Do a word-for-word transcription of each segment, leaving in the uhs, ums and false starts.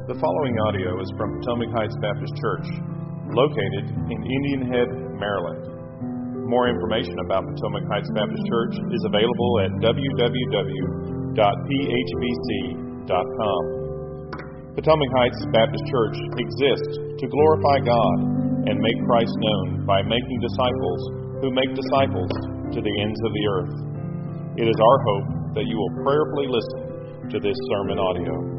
The following audio is from Potomac Heights Baptist Church, located in Indian Head, Maryland. More information about Potomac Heights Baptist Church is available at w w w dot p h b c dot com. Potomac Heights Baptist Church exists to glorify God and make Christ known by making disciples who make disciples to the ends of the earth. It is our hope that you will prayerfully listen to this sermon audio.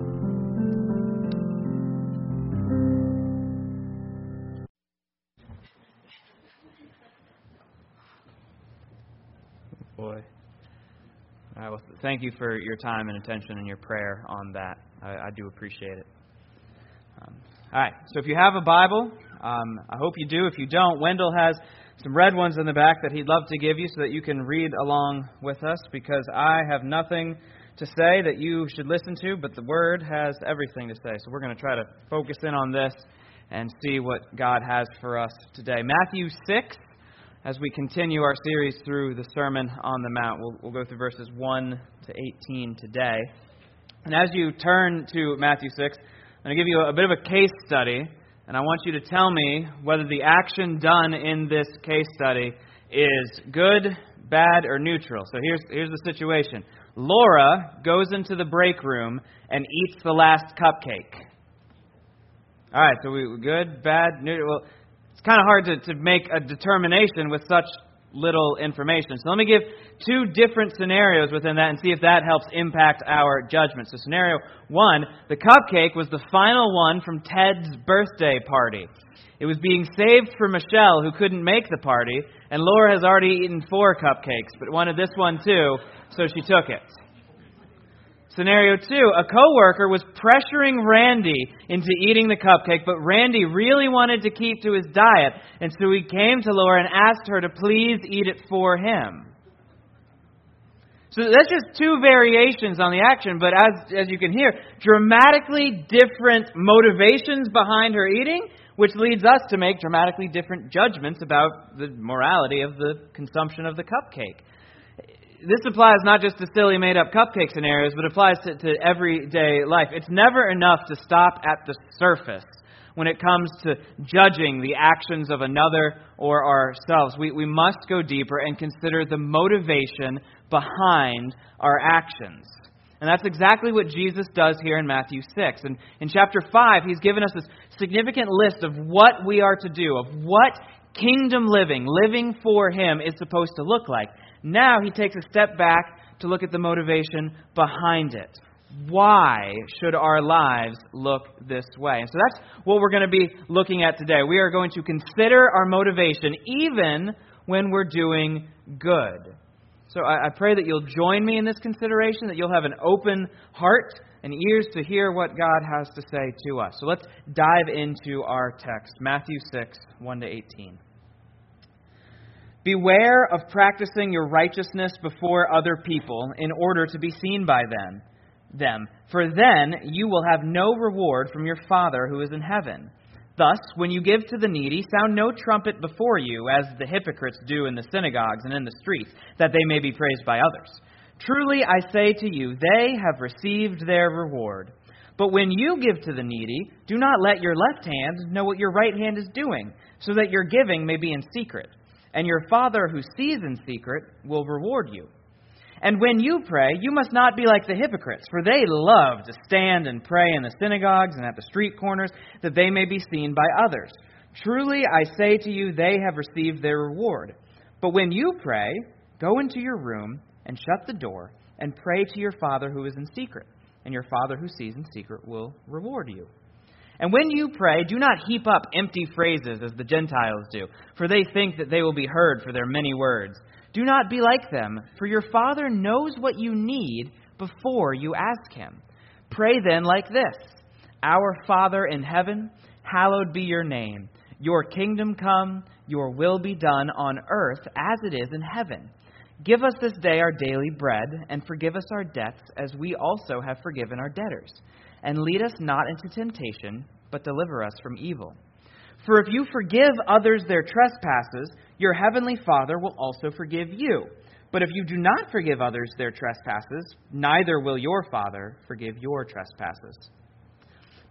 Boy. All right, well, thank you for your time and attention and your prayer on that. I, I do appreciate it. Um, all right, so if you have a Bible, um, I hope you do. If you don't, Wendell has some red ones in the back that he'd love to give you so that you can read along with us, because I have nothing to say that you should listen to, but the Word has everything to say. So we're going to try to focus in on this and see what God has for us today. Matthew six. As we continue our series through the Sermon on the Mount, we'll, we'll go through verses one to eighteen today. And as you turn to Matthew six, I'm going to give you a bit of a case study, and I want you to tell me whether the action done in this case study is good, bad, or neutral. So here's, here's the situation. Laura goes into the break room and eats the last cupcake. All right, so we good, bad, neutral. Well, it's kind of hard to, to make a determination with such little information. So let me give two different scenarios within that and see if that helps impact our judgment. So scenario one, the cupcake was the final one from Ted's birthday party. It was being saved for Michelle, who couldn't make the party, and Laura has already eaten four cupcakes, but wanted this one too, so she took it. Scenario two, a coworker was pressuring Randy into eating the cupcake, but Randy really wanted to keep to his diet, and so he came to Laura and asked her to please eat it for him. So that's just two variations on the action, but as as you can hear, dramatically different motivations behind her eating, which leads us to make dramatically different judgments about the morality of the consumption of the cupcake. This applies not just to silly made-up cupcake scenarios, but applies to, to everyday life. It's never enough to stop at the surface when it comes to judging the actions of another or ourselves. We, we must go deeper and consider the motivation behind our actions. And that's exactly what Jesus does here in Matthew six. And in chapter five, he's given us this significant list of what we are to do, of what kingdom living, living for him, is supposed to look like. Now he takes a step back to look at the motivation behind it. Why should our lives look this way? And so that's what we're going to be looking at today. We are going to consider our motivation even when we're doing good. So I, I pray that you'll join me in this consideration, that you'll have an open heart and ears to hear what God has to say to us. So let's dive into our text, Matthew six, one to eighteen. Beware of practicing your righteousness before other people in order to be seen by them. them. For then you will have no reward from your Father who is in heaven. Thus, when you give to the needy, sound no trumpet before you, as the hypocrites do in the synagogues and in the streets, that they may be praised by others. Truly, I say to you, they have received their reward. But when you give to the needy, do not let your left hand know what your right hand is doing, so that your giving may be in secret. And your Father who sees in secret will reward you. And when you pray, you must not be like the hypocrites, for they love to stand and pray in the synagogues and at the street corners, that they may be seen by others. Truly, I say to you, they have received their reward. But when you pray, go into your room and shut the door, and pray to your Father who is in secret. And your Father who sees in secret will reward you. And when you pray, do not heap up empty phrases as the Gentiles do, for they think that they will be heard for their many words. Do not be like them, for your Father knows what you need before you ask Him. Pray then like this: Our Father in heaven, hallowed be your name. Your kingdom come, your will be done on earth as it is in heaven. Give us this day our daily bread, and forgive us our debts as we also have forgiven our debtors. And lead us not into temptation, but deliver us from evil. For if you forgive others their trespasses, your heavenly Father will also forgive you. But if you do not forgive others their trespasses, neither will your Father forgive your trespasses.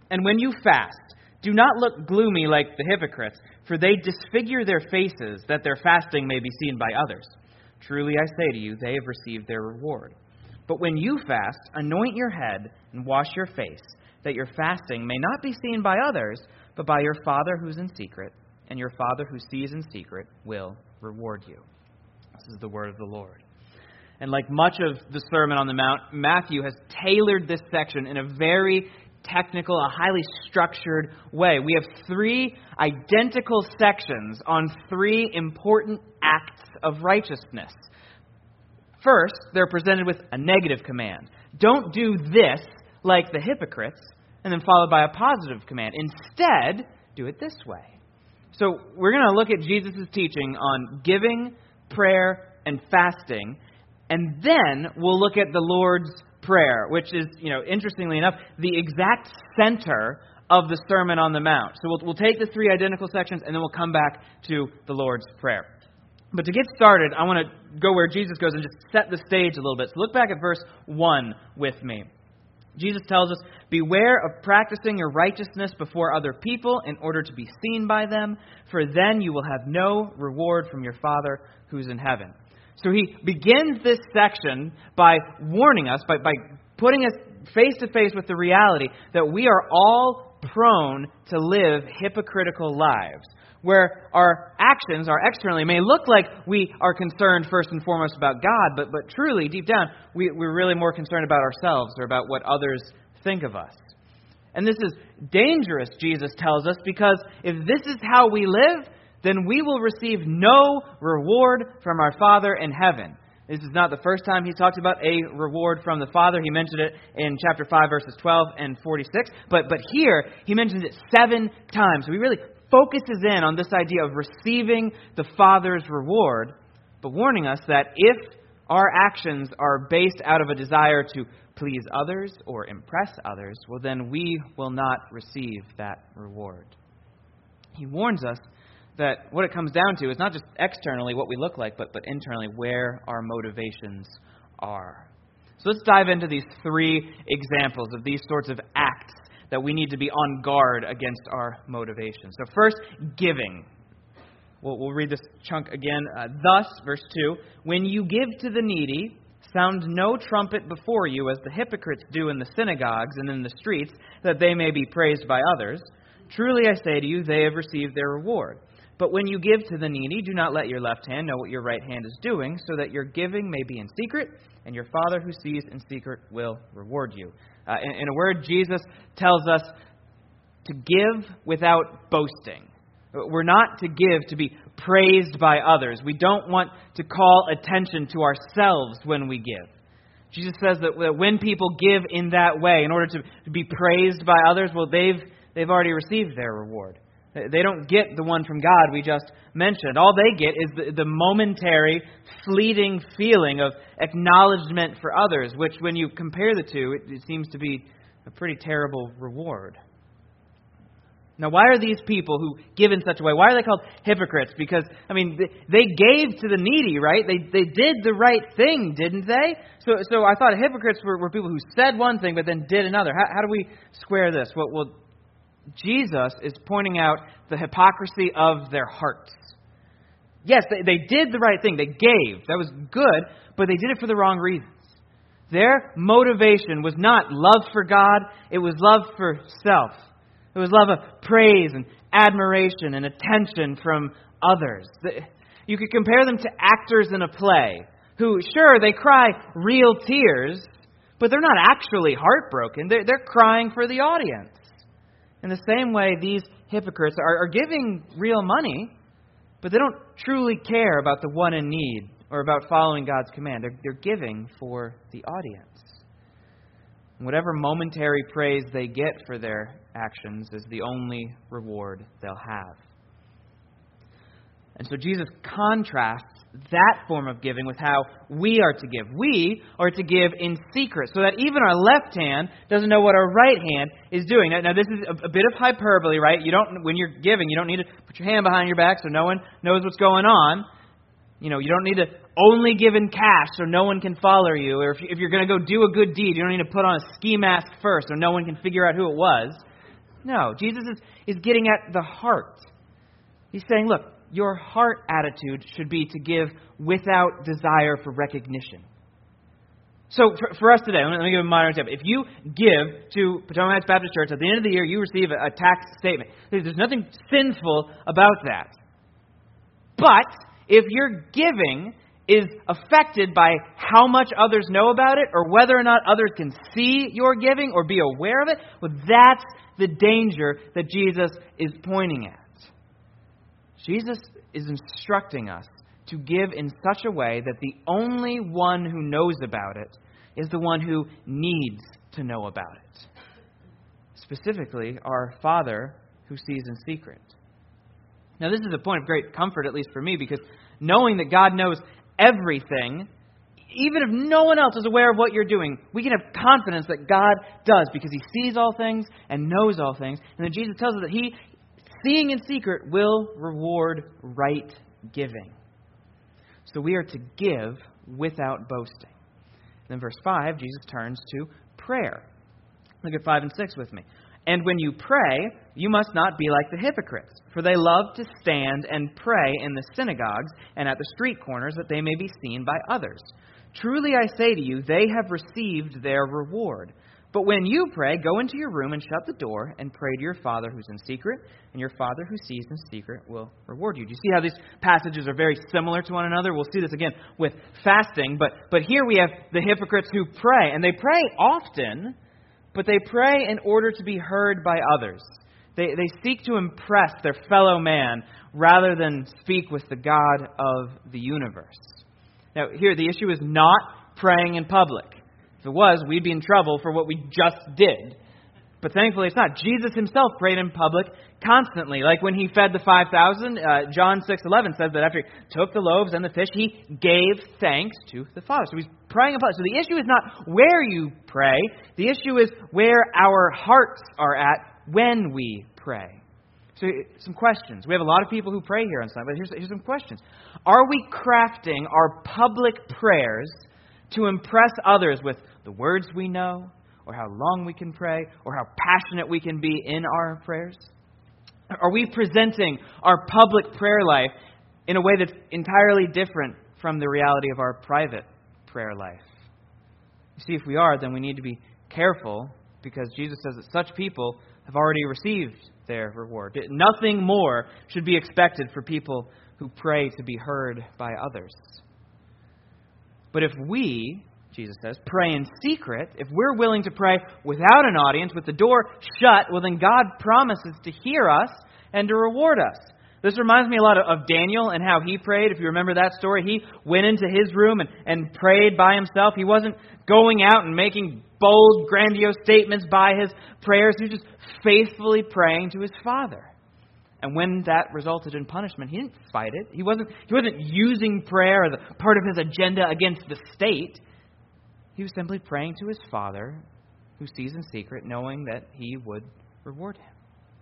And when you fast, do not look gloomy like the hypocrites, for they disfigure their faces, that their fasting may be seen by others. Truly I say to you, they have received their reward. But when you fast, anoint your head and wash your face, that your fasting may not be seen by others, but by your Father who's in secret, and your Father who sees in secret will reward you. This is the word of the Lord. And like much of the Sermon on the Mount, Matthew has tailored this section in a very technical, a highly structured way. We have three identical sections on three important acts of righteousness. First, they're presented with a negative command. Don't do this like the hypocrites, and then followed by a positive command. Instead, do it this way. So we're going to look at Jesus' teaching on giving, prayer, and fasting, and then we'll look at the Lord's Prayer, which is, you know, interestingly enough, the exact center of the Sermon on the Mount. So we'll, we'll take the three identical sections, and then we'll come back to the Lord's Prayer. But to get started, I want to go where Jesus goes and just set the stage a little bit. So look back at verse one with me. Jesus tells us, beware of practicing your righteousness before other people in order to be seen by them, for then you will have no reward from your Father who's in heaven. So he begins this section by warning us, by, by putting us face to face with the reality that we are all prone to live hypocritical lives, where our actions, our externally, may look like we are concerned first and foremost about God, but, but truly, deep down, we, we're really more concerned about ourselves or about what others think of us. And this is dangerous, Jesus tells us, because if this is how we live, then we will receive no reward from our Father in heaven. This is not the first time he's talked about a reward from the Father. He mentioned it in chapter five, verses twelve and forty-six. But, but here, he mentions it seven times. So he really focuses in on this idea of receiving the Father's reward, but warning us that if our actions are based out of a desire to please others or impress others, well, then we will not receive that reward. He warns us that what it comes down to is not just externally what we look like, but, but internally where our motivations are. So let's dive into these three examples of these sorts of acts that we need to be on guard against our motivations. So first, giving. We'll, we'll read this chunk again. Uh, Thus, verse two, when you give to the needy, sound no trumpet before you as the hypocrites do in the synagogues and in the streets, that they may be praised by others. Truly I say to you, they have received their reward. But when you give to the needy, do not let your left hand know what your right hand is doing, so that your giving may be in secret, and your Father who sees in secret will reward you. Uh, in, in a word, Jesus tells us to give without boasting. We're not to give to be praised by others. We don't want to call attention to ourselves when we give. Jesus says that, that when people give in that way, in order to, to be praised by others, well, they've they've already received their reward. They don't get the one from God we just mentioned. All they get is the, the momentary, fleeting feeling of acknowledgement for others, which when you compare the two, it, it seems to be a pretty terrible reward. Now, why are these people who give in such a way, why are they called hypocrites? Because, I mean, they, they gave to the needy, right? They they did the right thing, didn't they? So so I thought hypocrites were, were people who said one thing but then did another. How, how do we square this? Well, well Jesus is pointing out the hypocrisy of their hearts. Yes, they, they did the right thing. They gave. That was good, but they did it for the wrong reasons. Their motivation was not love for God. It was love for self. It was love of praise and admiration and attention from others. You could compare them to actors in a play who, sure, they cry real tears, but they're not actually heartbroken. They're, they're crying for the audience. In the same way, these hypocrites are, are giving real money, but they don't truly care about the one in need or about following God's command. They're, they're giving for the audience. And whatever momentary praise they get for their actions is the only reward they'll have. And so Jesus contrasts that form of giving with how we are to give. We are to give in secret, so that even our left hand doesn't know what our right hand is doing. Now, now this is a, a bit of hyperbole, right? You don't, when you're giving, you don't need to put your hand behind your back so no one knows what's going on. You know, you don't need to only give in cash so no one can follow you. Or if, if you're going to go do a good deed, you don't need to put on a ski mask first so no one can figure out who it was. No, Jesus is, is getting at the heart. He's saying, look, your heart attitude should be to give without desire for recognition. So for, for us today, let me, let me give a minor example. If you give to Potomac Heights Baptist Church, at the end of the year, you receive a, a tax statement. There's, there's nothing sinful about that. But if your giving is affected by how much others know about it, or whether or not others can see your giving or be aware of it, well, that's the danger that Jesus is pointing at. Jesus is instructing us to give in such a way that the only one who knows about it is the one who needs to know about it. Specifically, our Father who sees in secret. Now, this is a point of great comfort, at least for me, because knowing that God knows everything, even if no one else is aware of what you're doing, we can have confidence that God does, because He sees all things and knows all things. And then Jesus tells us that He, seeing in secret, will reward right giving. So we are to give without boasting. Then verse five, Jesus turns to prayer. Look at five and six with me. And when you pray, you must not be like the hypocrites, for they love to stand and pray in the synagogues and at the street corners, that they may be seen by others. Truly I say to you, they have received their reward. But when you pray, go into your room and shut the door and pray to your Father who's in secret, and your Father who sees in secret will reward you. Do you see how these passages are very similar to one another? We'll see this again with fasting, but, but here we have the hypocrites who pray, and they pray often, but they pray in order to be heard by others. They, they seek to impress their fellow man rather than speak with the God of the universe. Now, here, the issue is not praying in public. If it was, we'd be in trouble for what we just did. But thankfully, it's not. Jesus himself prayed in public constantly. Like when he fed the five thousand, uh, John six eleven says that after he took the loaves and the fish, he gave thanks to the Father. So he's praying in public. So the issue is not where you pray. The issue is where our hearts are at when we pray. So some questions. We have a lot of people who pray here on Sunday, but here's, here's some questions. Are we crafting our public prayers to impress others with the words we know, or how long we can pray, or how passionate we can be in our prayers? Are we presenting our public prayer life in a way that's entirely different from the reality of our private prayer life? You see, if we are, then we need to be careful, because Jesus says that such people have already received their reward. Nothing more should be expected for people who pray to be heard by others. But if we, Jesus says, pray in secret, if we're willing to pray without an audience, with the door shut, well then God promises to hear us and to reward us. This reminds me a lot of Daniel and how he prayed. If you remember that story, he went into his room and, and prayed by himself. He wasn't going out and making bold, grandiose statements by his prayers. He was just faithfully praying to his Father. And when that resulted in punishment, he didn't fight it. He wasn't, he wasn't using prayer as a part of his agenda against the state. He was simply praying to his Father, who sees in secret, knowing that he would reward him.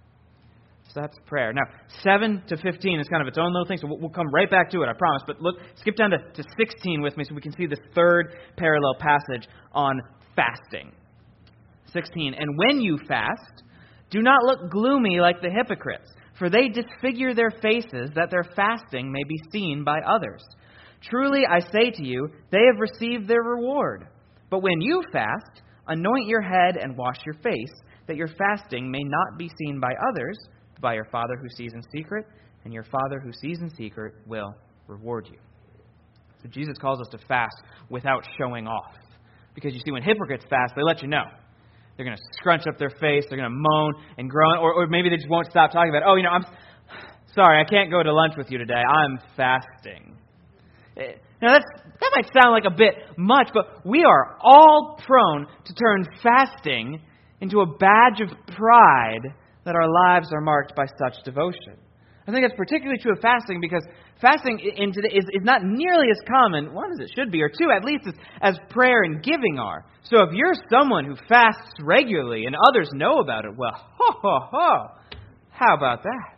So that's prayer. Now, seven to fifteen is kind of its own little thing, so we'll, we'll come right back to it, I promise. But look, skip down to, to sixteen with me so we can see this third parallel passage on fasting. sixteen, and when you fast, do not look gloomy like the hypocrites, for they disfigure their faces, that their fasting may be seen by others. Truly, I say to you, they have received their reward. But when you fast, anoint your head and wash your face, that your fasting may not be seen by others, but by your Father who sees in secret, and your Father who sees in secret will reward you. So Jesus calls us to fast without showing off. Because you see, when hypocrites fast, they let you know. They're going to scrunch up their face, they're going to moan and groan, or, or maybe they just won't stop talking about, oh, you know, I'm sorry, I can't go to lunch with you today. I'm fasting. Now, that's, that might sound like a bit much, but we are all prone to turn fasting into a badge of pride that our lives are marked by such devotion. I think that's particularly true of fasting, because fasting in today is, is not nearly as common, one, as it should be, or two, at least, as, as prayer and giving are. So if you're someone who fasts regularly and others know about it, well, ho, ho, ho, how about that?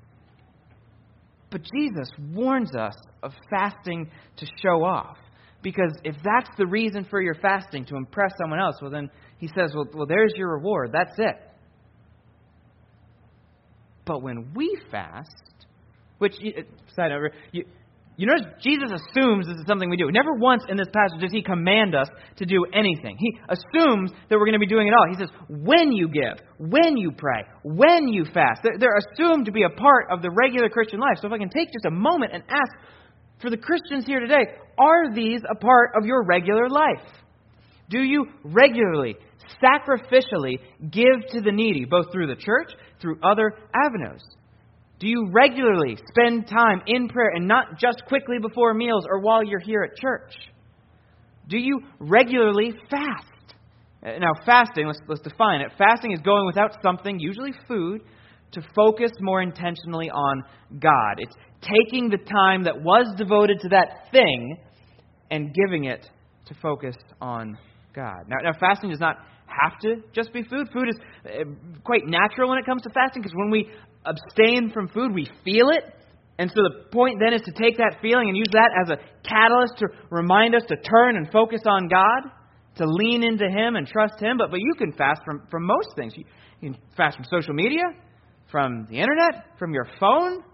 But Jesus warns us of fasting to show off. Because if that's the reason for your fasting, to impress someone else, well then he says, well, well there's your reward. That's it. But when we fast, which, side note, you, you notice Jesus assumes this is something we do. Never once in this passage does he command us to do anything. He assumes that we're going to be doing it all. He says, when you give, when you pray, when you fast. They're, they're assumed to be a part of the regular Christian life. So if I can take just a moment and ask, for the Christians here today, are these a part of your regular life? Do you regularly, sacrificially give to the needy, both through the church, through other avenues? Do you regularly spend time in prayer and not just quickly before meals or while you're here at church? Do you regularly fast? Now, fasting, let's, let's define it. Fasting is going without something, usually food, to focus more intentionally on God. It's taking the time that was devoted to that thing and giving it to focus on God. Now, now fasting does not have to just be food. Food is quite natural when it comes to fasting, because when we abstain from food, we feel it. And so the point then is to take that feeling and use that as a catalyst to remind us to turn and focus on God, to lean into Him and trust Him. But but you can fast from, from most things. You, you can fast from social media, from the internet, from your phone.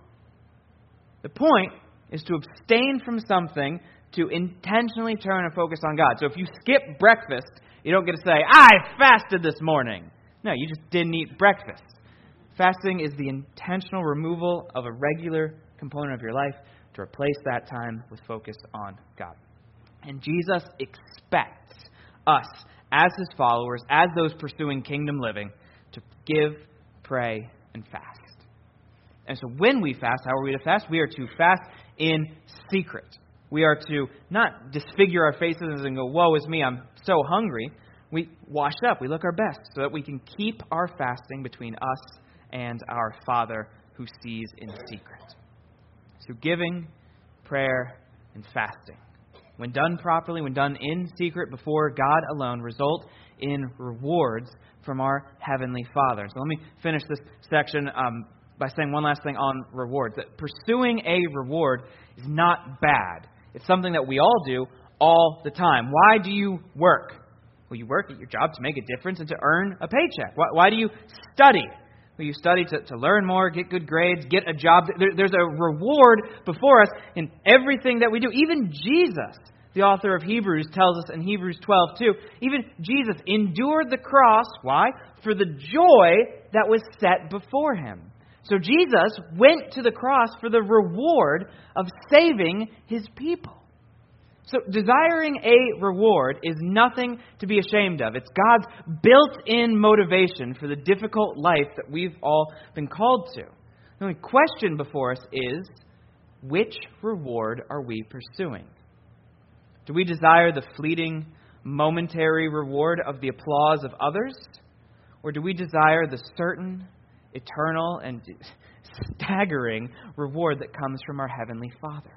The point is to abstain from something to intentionally turn and focus on God. So if you skip breakfast, you don't get to say, I fasted this morning. No, you just didn't eat breakfast. Fasting is the intentional removal of a regular component of your life to replace that time with focus on God. And Jesus expects us, as His followers, as those pursuing kingdom living, to give, pray, and fast. And so when we fast, how are we to fast? We are to fast in secret. We are to not disfigure our faces and go, woe is me, I'm so hungry. We wash up, we look our best, so that we can keep our fasting between us and our Father who sees in secret. So giving, prayer, and fasting, when done properly, when done in secret before God alone, result in rewards from our Heavenly Father. So let me finish this section um, by saying one last thing on rewards. That pursuing a reward is not bad. It's something that we all do all the time. Why do you work? Well, you work at your job to make a difference and to earn a paycheck. Why, why do you study? Well, you study to, to learn more, get good grades, get a job. There, there's a reward before us in everything that we do. Even Jesus, the author of Hebrews, tells us in Hebrews twelve two, even Jesus endured the cross. Why? For the joy that was set before Him. So Jesus went to the cross for the reward of saving His people. So desiring a reward is nothing to be ashamed of. It's God's built-in motivation for the difficult life that we've all been called to. The only question before us is, which reward are we pursuing? Do we desire the fleeting, momentary reward of the applause of others? Or do we desire the certain, eternal, and staggering reward that comes from our Heavenly Father?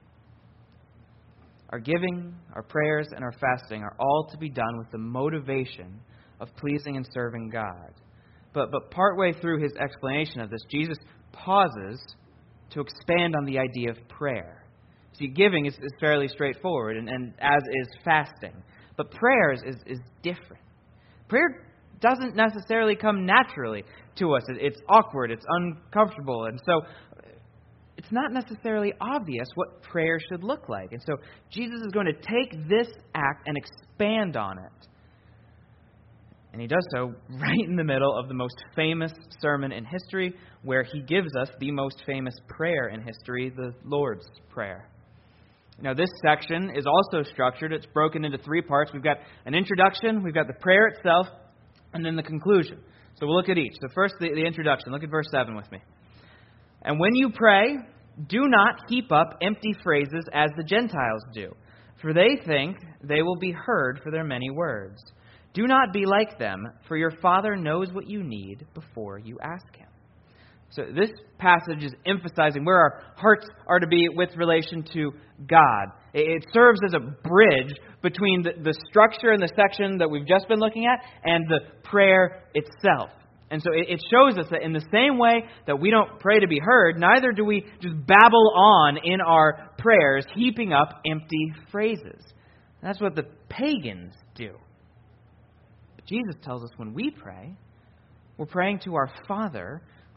Our giving, our prayers, and our fasting are all to be done with the motivation of pleasing and serving God. But but partway through his explanation of this, Jesus pauses to expand on the idea of prayer. See, giving is, is fairly straightforward, and, and as is fasting. But prayers is, is different. Prayer doesn't necessarily come naturally to us. It, it's awkward, it's uncomfortable, and so it's not necessarily obvious what prayer should look like. And so Jesus is going to take this act and expand on it. And he does so right in the middle of the most famous sermon in history, where he gives us the most famous prayer in history, the Lord's Prayer. Now, this section is also structured. It's broken into three parts. We've got an introduction, we've got the prayer itself, and then the conclusion. So we'll look at each. So first, the, the introduction. Look at verse seven with me. And when you pray, do not heap up empty phrases as the Gentiles do, for they think they will be heard for their many words. Do not be like them, for your Father knows what you need before you ask Him. So this passage is emphasizing where our hearts are to be with relation to God. It serves as a bridge between the, the structure and the section that we've just been looking at and the prayer itself. And so it shows us that in the same way that we don't pray to be heard, neither do we just babble on in our prayers, heaping up empty phrases. That's what the pagans do. But Jesus tells us when we pray, we're praying to our Father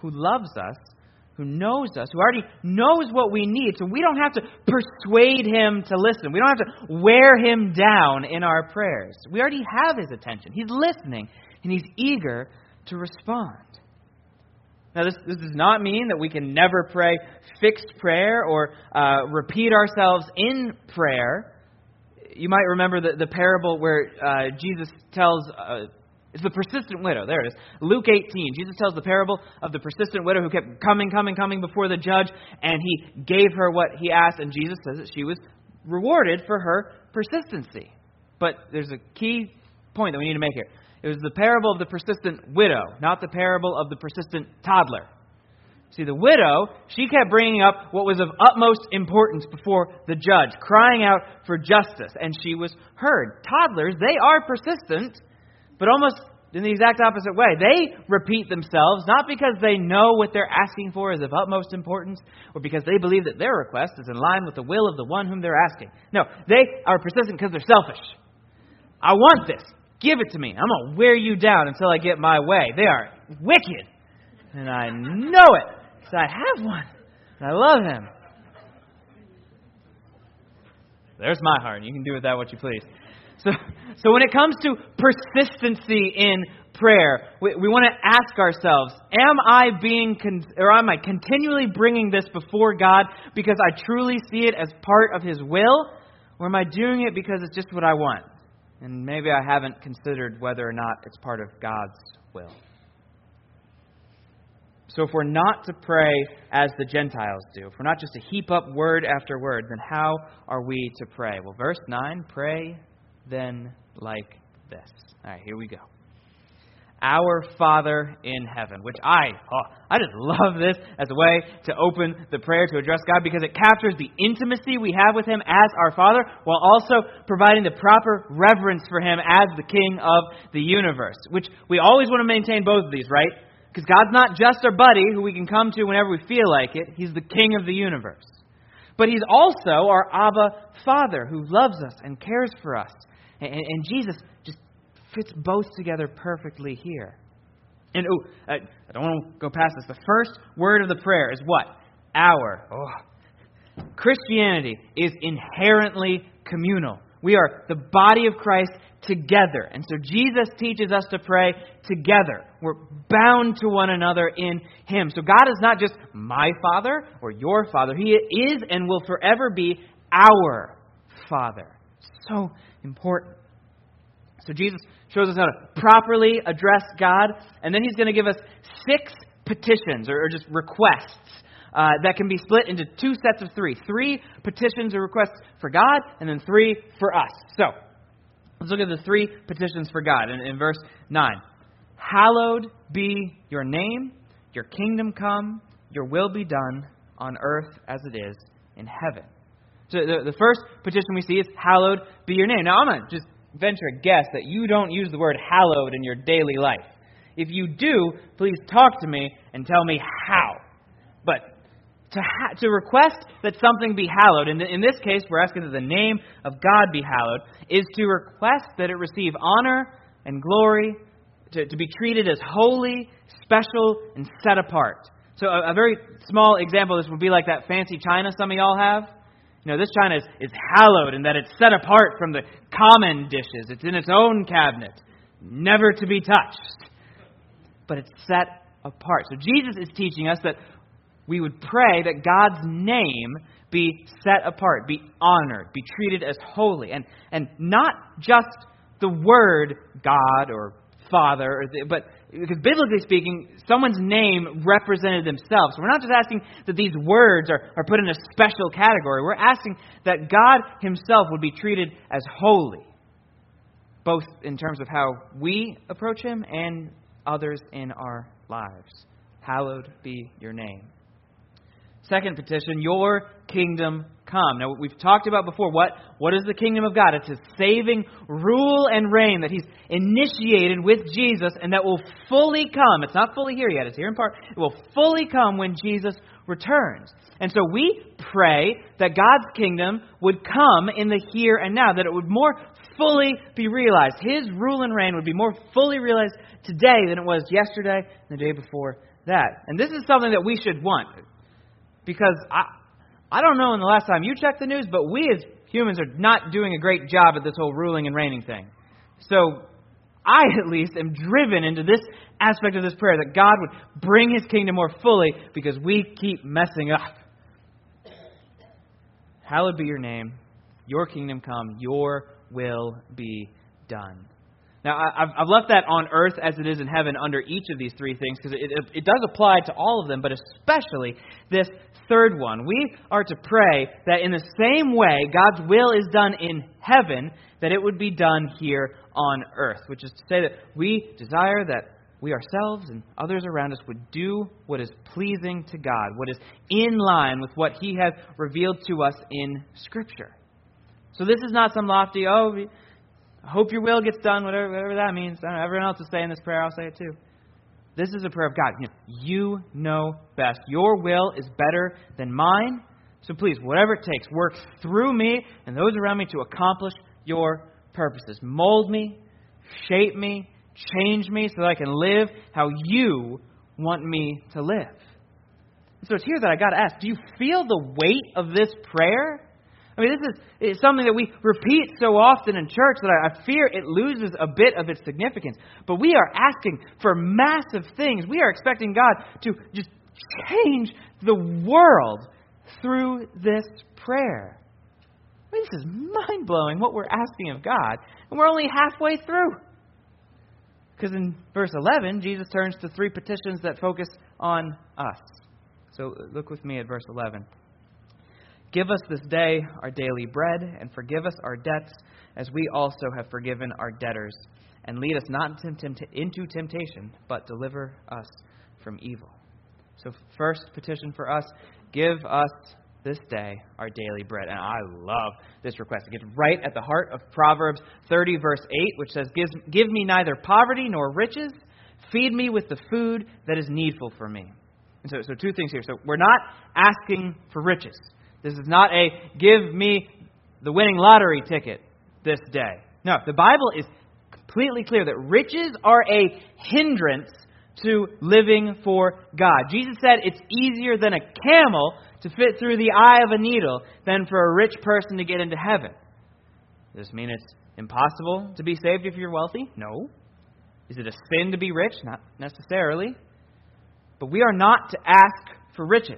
who loves us, who knows us, who already knows what we need. So we don't have to persuade Him to listen. We don't have to wear Him down in our prayers. We already have His attention. He's listening, and He's eager to respond. Now, this, this does not mean that we can never pray fixed prayer or uh, repeat ourselves in prayer. You might remember the, the parable where uh, Jesus tells... Uh, It's the persistent widow. There it is. Luke eighteen. Jesus tells the parable of the persistent widow who kept coming, coming, coming before the judge, and he gave her what he asked, and Jesus says that she was rewarded for her persistency. But there's a key point that we need to make here. It was the parable of the persistent widow, not the parable of the persistent toddler. See, the widow, she kept bringing up what was of utmost importance before the judge, crying out for justice, and she was heard. Toddlers, they are persistent, but almost in the exact opposite way. They repeat themselves, not because they know what they're asking for is of utmost importance, or because they believe that their request is in line with the will of the one whom they're asking. No, they are persistent because they're selfish. I want this. Give it to me. I'm going to wear you down until I get my way. They are wicked. And I know it, because I have one. And I love him. There's my heart. You can do with that what you please. So, so when it comes to persistency in prayer, we, we want to ask ourselves, am I being, con- or am I continually bringing this before God because I truly see it as part of His will? Or am I doing it because it's just what I want? And maybe I haven't considered whether or not it's part of God's will. So if we're not to pray as the Gentiles do, if we're not just to heap up word after word, then how are we to pray? Well, verse nine, pray then like this. All right, here we go. Our Father in heaven, which I, oh, I just love this as a way to open the prayer to address God because it captures the intimacy we have with Him as our Father while also providing the proper reverence for Him as the King of the universe, which we always want to maintain both of these, right? Because God's not just our buddy who we can come to whenever we feel like it. He's the King of the universe. But He's also our Abba Father who loves us and cares for us. And, and Jesus just fits both together perfectly here. And oh, I, I don't want to go past this. The first word of the prayer is what? Our. Oh. Christianity is inherently communal. We are the body of Christ together. And so Jesus teaches us to pray together. We're bound to one another in Him. So God is not just my Father or your Father. He is and will forever be our Father. So important. So Jesus shows us how to properly address God, and then He's going to give us six petitions or, or just requests uh, that can be split into two sets of three. Three petitions or requests for God, and then three for us. So let's look at the three petitions for God in, in verse nine. Hallowed be your name, your kingdom come, your will be done on earth as it is in heaven. So the, the first petition we see is hallowed be your name. Now I'm going to just venture a guess that you don't use the word hallowed in your daily life. If you do, please talk to me and tell me how. But to ha- to request that something be hallowed, and in this case we're asking that the name of God be hallowed, is to request that it receive honor and glory, to, to be treated as holy, special, and set apart. So a, a very small example of this would be like that fancy china some of y'all have. You know, this china is, is hallowed in that it's set apart from the common dishes. It's in its own cabinet, never to be touched. But it's set apart. So Jesus is teaching us that we would pray that God's name be set apart, be honored, be treated as holy. And, and not just the word God or Father, or the, but because biblically speaking, someone's name represented themselves. So we're not just asking that these words are, are put in a special category. We're asking that God Himself would be treated as holy, both in terms of how we approach Him and others in our lives. Hallowed be your name. Second petition, your kingdom come. Now, we've talked about before, what, what is the kingdom of God? It's His saving rule and reign that He's initiated with Jesus and that will fully come. It's not fully here yet. It's here in part. It will fully come when Jesus returns. And so we pray that God's kingdom would come in the here and now, that it would more fully be realized. His rule and reign would be more fully realized today than it was yesterday and the day before that. And this is something that we should want. Because I I don't know when the last time you checked the news, but we as humans are not doing a great job at this whole ruling and reigning thing. So I, at least, am driven into this aspect of this prayer, that God would bring His kingdom more fully because we keep messing up. Hallowed be your name. Your kingdom come. Your will be done. Now, I've, I've left that on earth as it is in heaven under each of these three things because it, it, it does apply to all of them, but especially this third one. We are to pray that in the same way God's will is done in heaven, that it would be done here on earth, which is to say that we desire that we ourselves and others around us would do what is pleasing to God, what is in line with what He has revealed to us in Scripture. So this is not some lofty, oh, I hope your will gets done, whatever, whatever that means. I don't know, everyone else is saying this prayer, I'll say it too. This is a prayer of God. You know, you know best. Your will is better than mine. So please, whatever it takes, work through me and those around me to accomplish your purposes. Mold me, shape me, change me so that I can live how you want me to live. So it's here that I got to ask, do you feel the weight of this prayer? I mean, this is it's something that we repeat so often in church that I, I fear it loses a bit of its significance. But we are asking for massive things. We are expecting God to just change the world through this prayer. I mean, this is mind-blowing what we're asking of God. And we're only halfway through. Because in verse eleven, Jesus turns to three petitions that focus on us. So look with me at verse eleven. Give us this day our daily bread, and forgive us our debts, as we also have forgiven our debtors. And lead us not into temptation, but deliver us from evil. So first petition for us, give us this day our daily bread. And I love this request. It gets right at the heart of Proverbs thirty, verse eight, which says, Give, give me neither poverty nor riches. Feed me with the food that is needful for me. And so, so two things here. So we're not asking for riches. This is not a give me the winning lottery ticket this day. No, the Bible is completely clear that riches are a hindrance to living for God. Jesus said it's easier than a camel to fit through the eye of a needle than for a rich person to get into heaven. Does this mean it's impossible to be saved if you're wealthy? No. Is it a sin to be rich? Not necessarily. But we are not to ask for riches.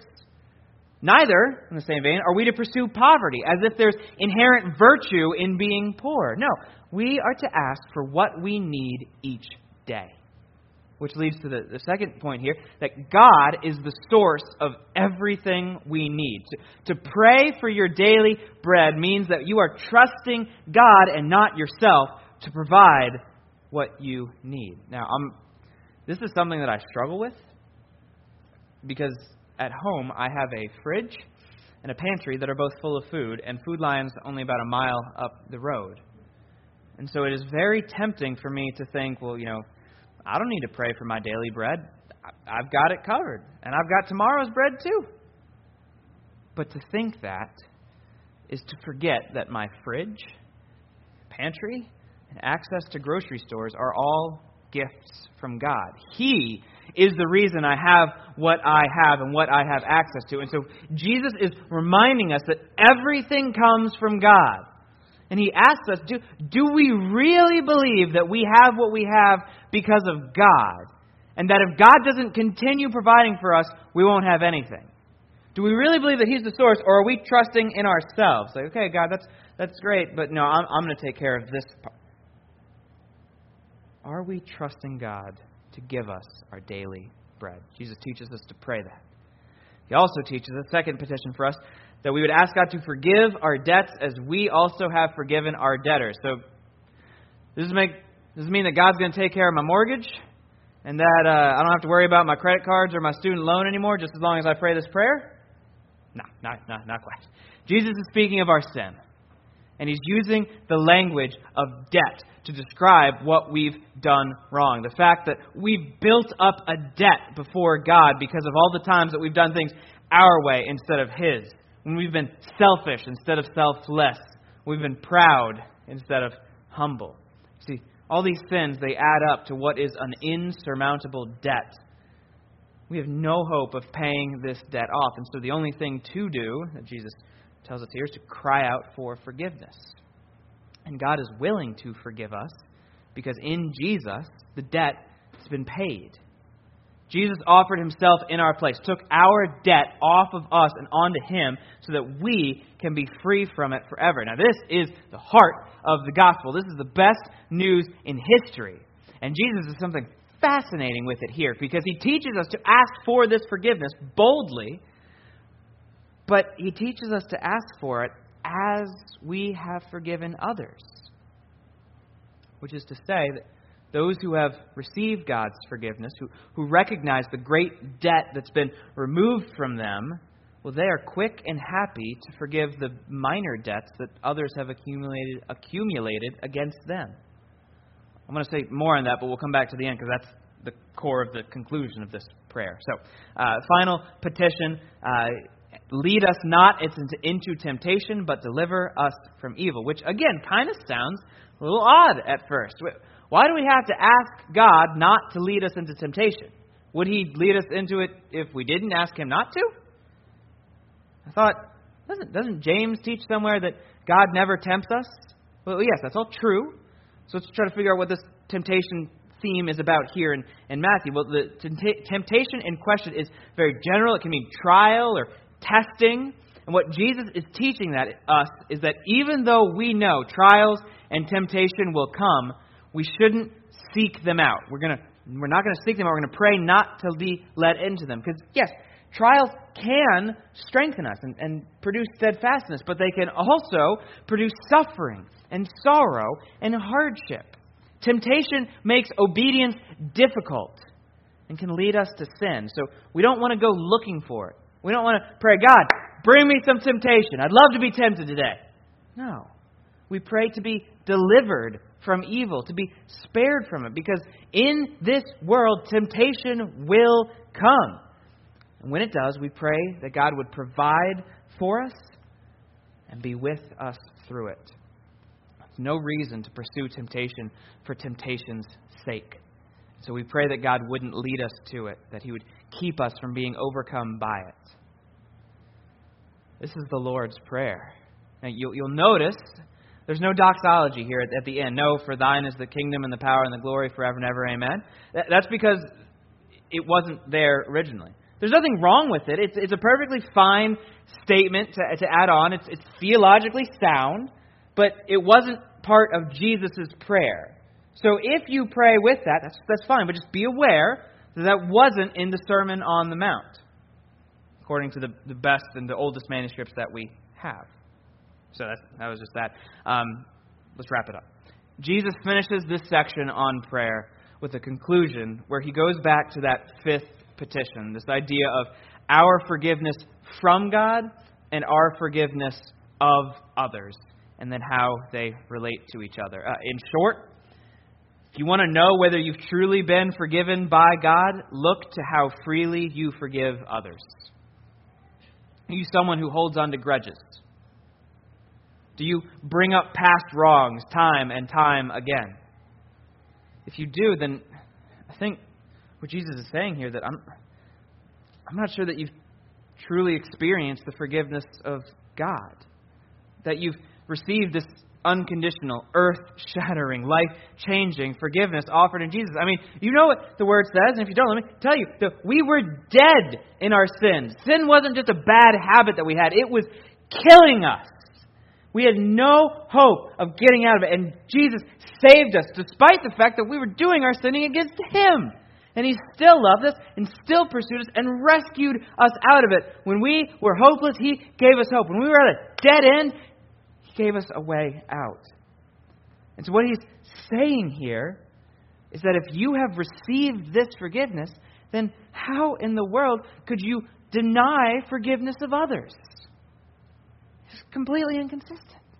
Neither, in the same vein, are we to pursue poverty, as if there's inherent virtue in being poor. No, we are to ask for what we need each day. Which leads to the, the second point here, that God is the source of everything we need. To, to pray for your daily bread means that you are trusting God and not yourself to provide what you need. Now, um, this is something that I struggle with, because at home, I have a fridge and a pantry that are both full of food, and Food Lion's only about a mile up the road. And so it is very tempting for me to think, well, you know, I don't need to pray for my daily bread. I've got it covered, and I've got tomorrow's bread too. But to think that is to forget that my fridge, pantry, and access to grocery stores are all gifts from God. He is the reason I have what I have and what I have access to. And so Jesus is reminding us that everything comes from God. And He asks us, do, do we really believe that we have what we have because of God? And that if God doesn't continue providing for us, we won't have anything? Do we really believe that He's the source, or are we trusting in ourselves? Like, okay, God, that's that's great, but no, I'm, I'm going to take care of this part. Are we trusting God to give us our daily bread? Jesus teaches us to pray that. He also teaches a second petition for us, that we would ask God to forgive our debts as we also have forgiven our debtors. So, does this, make, does this mean that God's going to take care of my mortgage? And that uh, I don't have to worry about my credit cards or my student loan anymore just as long as I pray this prayer? No, not, not, not quite. Jesus is speaking of our sin. And He's using the language of debt to describe what we've done wrong. The fact that we've built up a debt before God because of all the times that we've done things our way instead of His. When we've been selfish instead of selfless. We've been proud instead of humble. See, all these sins, they add up to what is an insurmountable debt. We have no hope of paying this debt off. And so the only thing to do, that Jesus tells us here, is to cry out for forgiveness. And God is willing to forgive us because in Jesus, the debt has been paid. Jesus offered himself in our place, took our debt off of us and onto him so that we can be free from it forever. Now, this is the heart of the gospel. This is the best news in history. And Jesus is something fascinating with it here because he teaches us to ask for this forgiveness boldly, but he teaches us to ask for it as we have forgiven others. Which is to say that those who have received God's forgiveness, who, who recognize the great debt that's been removed from them, well, they are quick and happy to forgive the minor debts that others have accumulated accumulated against them. I'm going to say more on that, but we'll come back to the end because that's the core of the conclusion of this prayer. So, uh, final petition, uh, lead us not into, into temptation, but deliver us from evil, which, again, kind of sounds a little odd at first. Why do we have to ask God not to lead us into temptation? Would he lead us into it if we didn't ask him not to? I thought, doesn't, doesn't James teach somewhere that God never tempts us? Well, yes, that's all true. So let's try to figure out what this temptation theme is about here in, in Matthew. Well, the temptation in question is very general. It can mean trial or testing. And what Jesus is teaching that us is that even though we know trials and temptation will come, we shouldn't seek them out. We're gonna, we're not going to seek them out. We're going to pray not to be led into them. Because, yes, trials can strengthen us and, and produce steadfastness, but they can also produce suffering and sorrow and hardship. Temptation makes obedience difficult and can lead us to sin. So we don't want to go looking for it. We don't want to pray, God, bring me some temptation. I'd love to be tempted today. No. We pray to be delivered from evil, to be spared from it, because in this world, temptation will come. And when it does, we pray that God would provide for us and be with us through it. There's no reason to pursue temptation for temptation's sake. So we pray that God wouldn't lead us to it, that he would keep us from being overcome by it. This is the Lord's Prayer. Now, you'll, you'll notice there's no doxology here at, at the end. No, for thine is the kingdom and the power and the glory forever and ever. Amen. That, that's because it wasn't there originally. There's nothing wrong with it. It's, it's a perfectly fine statement to, to add on. It's, it's theologically sound, but it wasn't part of Jesus' prayer. So if you pray with that, that's, that's fine. But just be aware that that wasn't in the Sermon on the Mount, according to the, the best and the oldest manuscripts that we have. So that's, that was just that. Um, let's wrap it up. Jesus finishes this section on prayer with a conclusion where he goes back to that fifth petition, this idea of our forgiveness from God and our forgiveness of others, and then how they relate to each other. Uh, in short, if you want to know whether you've truly been forgiven by God, look to how freely you forgive others. Are you someone who holds on to grudges? Do you bring up past wrongs time and time again? If you do, then I think what Jesus is saying here, that I'm I'm not sure that you've truly experienced the forgiveness of God. That you've received this unconditional, earth-shattering, life-changing forgiveness offered in Jesus. I mean, you know what the Word says, and if you don't, let me tell you, that we were dead in our sins. Sin wasn't just a bad habit that we had. It was killing us. We had no hope of getting out of it. And Jesus saved us despite the fact that we were doing our sinning against Him. And He still loved us and still pursued us and rescued us out of it. When we were hopeless, He gave us hope. When we were at a dead end, He gave us a way out. And so what He's saying here is that if you have received this forgiveness, then how in the world could you deny forgiveness of others? It's completely inconsistent.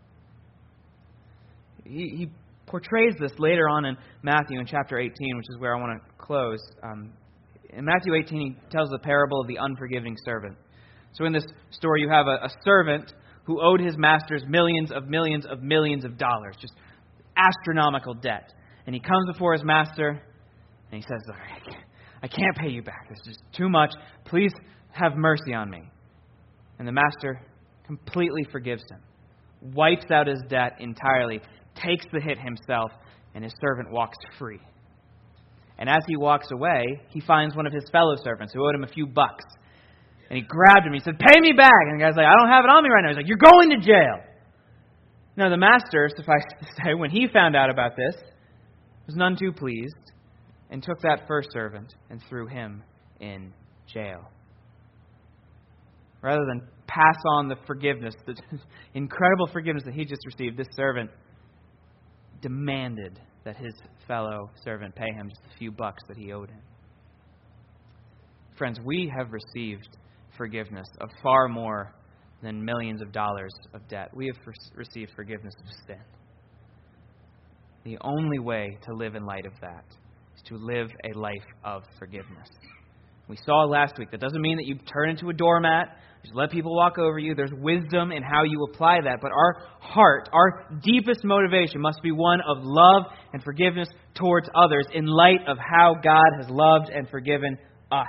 He, he portrays this later on in Matthew in chapter eighteen, which is where I want to close. Um, in Matthew eighteen, he tells the parable of the unforgiving servant. So in this story, you have a, a servant who owed his masters millions of millions of millions of dollars, just astronomical debt. And he comes before his master, and he says, "All right, I can't pay you back. This is too much. Please have mercy on me. And the master completely forgives him, wipes out his debt entirely, takes the hit himself, and his servant walks free. And as he walks away, he finds one of his fellow servants who owed him a few bucks. And he grabbed him. He said, "Pay me back." And the guy's like, "I don't have it on me right now." He's like, "You're going to jail." Now, the master, suffice to say, when he found out about this, was none too pleased and took that first servant and threw him in jail. Rather than pass on the forgiveness, the incredible forgiveness that he just received, this servant demanded that his fellow servant pay him just a few bucks that he owed him. Friends, we have received forgiveness of far more than millions of dollars of debt. We have received forgiveness of sin. The only way to live in light of that is to live a life of forgiveness. We saw last week, that doesn't mean that you turn into a doormat, just let people walk over you. There's wisdom in how you apply that. But our heart, our deepest motivation must be one of love and forgiveness towards others in light of how God has loved and forgiven us.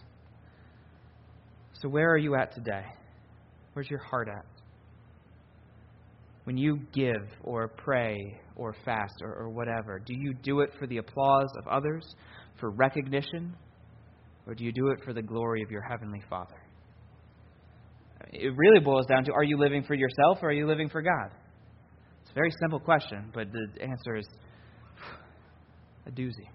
So where are you at today? Where's your heart at? When you give or pray or fast or, or whatever, do you do it for the applause of others, for recognition, or do you do it for the glory of your Heavenly Father? It really boils down to, are you living for yourself or are you living for God? It's a very simple question, but the answer is a doozy.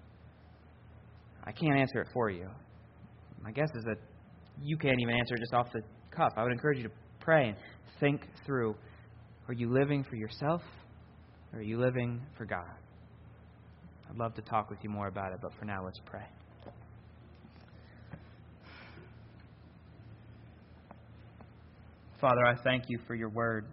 I can't answer it for you. My guess is that you can't even answer it just off the cuff. I would encourage you to pray and think through, are you living for yourself or are you living for God? I'd love to talk with you more about it, but for now, let's pray. Father, I thank you for your word,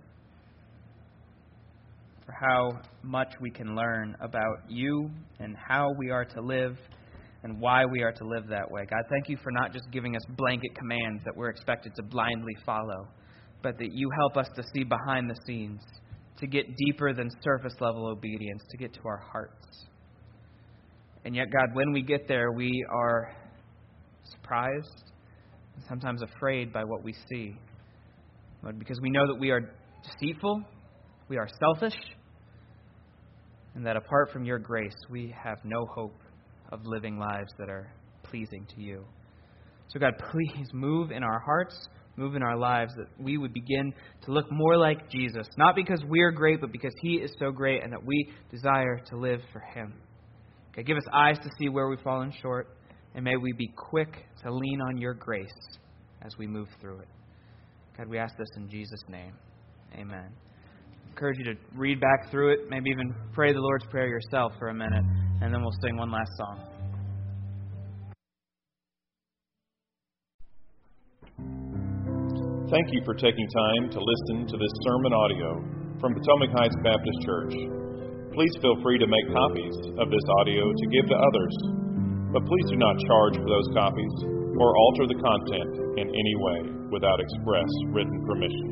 for how much we can learn about you and how we are to live and why we are to live that way. God, thank you for not just giving us blanket commands that we're expected to blindly follow, but that you help us to see behind the scenes, to get deeper than surface level obedience, to get to our hearts. And yet, God, when we get there, we are surprised and sometimes afraid by what we see. Lord, because we know that we are deceitful, we are selfish, and that apart from your grace, we have no hope of living lives that are pleasing to you. So God, please move in our hearts, move in our lives, that we would begin to look more like Jesus, not because we're great, but because he is so great and that we desire to live for him. God, give us eyes to see where we've fallen short, and may we be quick to lean on your grace as we move through it. God, we ask this in Jesus' name. Amen. I encourage you to read back through it, maybe even pray the Lord's Prayer yourself for a minute, and then we'll sing one last song. Thank you for taking time to listen to this sermon audio from Potomac Heights Baptist Church. Please feel free to make copies of this audio to give to others, but please do not charge for those copies or alter the content in any way without express written permission.